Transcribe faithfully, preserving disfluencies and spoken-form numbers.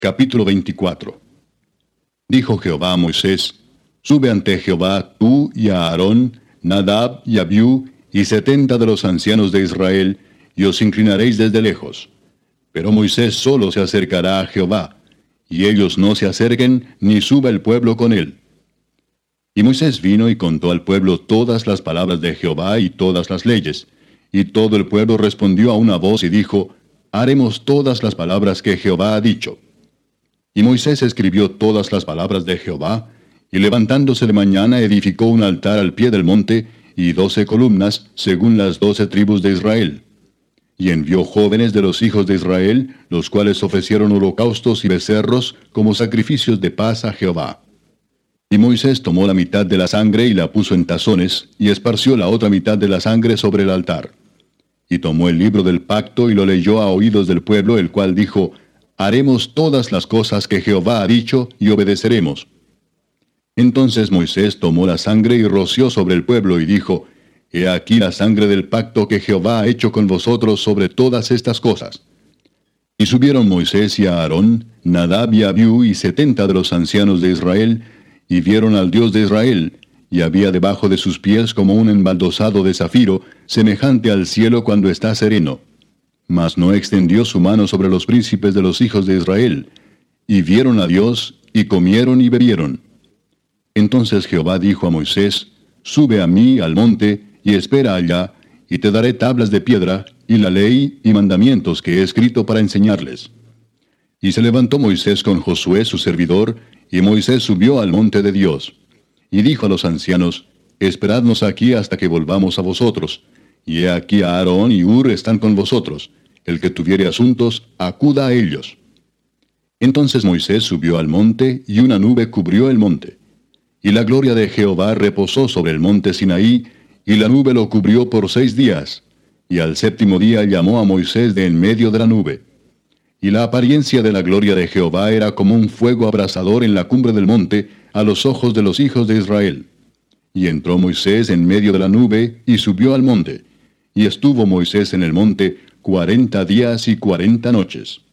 Capítulo veinticuatro. Dijo Jehová a Moisés: Sube ante Jehová tú y a Aarón, Nadab y Abiú, y setenta de los ancianos de Israel, y os inclinaréis desde lejos. Pero Moisés solo se acercará a Jehová, y ellos no se acerquen, ni suba el pueblo con él. Y Moisés vino y contó al pueblo todas las palabras de Jehová y todas las leyes. Y todo el pueblo respondió a una voz y dijo: Haremos todas las palabras que Jehová ha dicho. Y Moisés escribió todas las palabras de Jehová, y levantándose de mañana edificó un altar al pie del monte, y doce columnas, según las doce tribus de Israel. Y envió jóvenes de los hijos de Israel, los cuales ofrecieron holocaustos y becerros como sacrificios de paz a Jehová. Y Moisés tomó la mitad de la sangre y la puso en tazones, y esparció la otra mitad de la sangre sobre el altar. Y tomó el libro del pacto y lo leyó a oídos del pueblo, el cual dijo: Haremos todas las cosas que Jehová ha dicho, y obedeceremos. Entonces Moisés tomó la sangre y roció sobre el pueblo, y dijo: He aquí la sangre del pacto que Jehová ha hecho con vosotros sobre todas estas cosas. Y subieron Moisés y Aarón, Nadab y Abiú, y setenta de los ancianos de Israel, y vieron al Dios de Israel, y había debajo de sus pies como un embaldosado de zafiro, semejante al cielo cuando está sereno. Mas no extendió su mano sobre los príncipes de los hijos de Israel. Y vieron a Dios, y comieron y bebieron. Entonces Jehová dijo a Moisés: Sube a mí al monte, y espera allá, y te daré tablas de piedra, y la ley y mandamientos que he escrito para enseñarles. Y se levantó Moisés con Josué su servidor, y Moisés subió al monte de Dios. Y dijo a los ancianos: Esperadnos aquí hasta que volvamos a vosotros. Y he aquí Aarón y Hur están con vosotros. El que tuviere asuntos, acuda a ellos. Entonces Moisés subió al monte, y una nube cubrió el monte. Y la gloria de Jehová reposó sobre el monte Sinaí, y la nube lo cubrió por seis días. Y al séptimo día llamó a Moisés de en medio de la nube. Y la apariencia de la gloria de Jehová era como un fuego abrasador en la cumbre del monte, a los ojos de los hijos de Israel. Y entró Moisés en medio de la nube, y subió al monte. Y estuvo Moisés en el monte cuarenta días y cuarenta noches.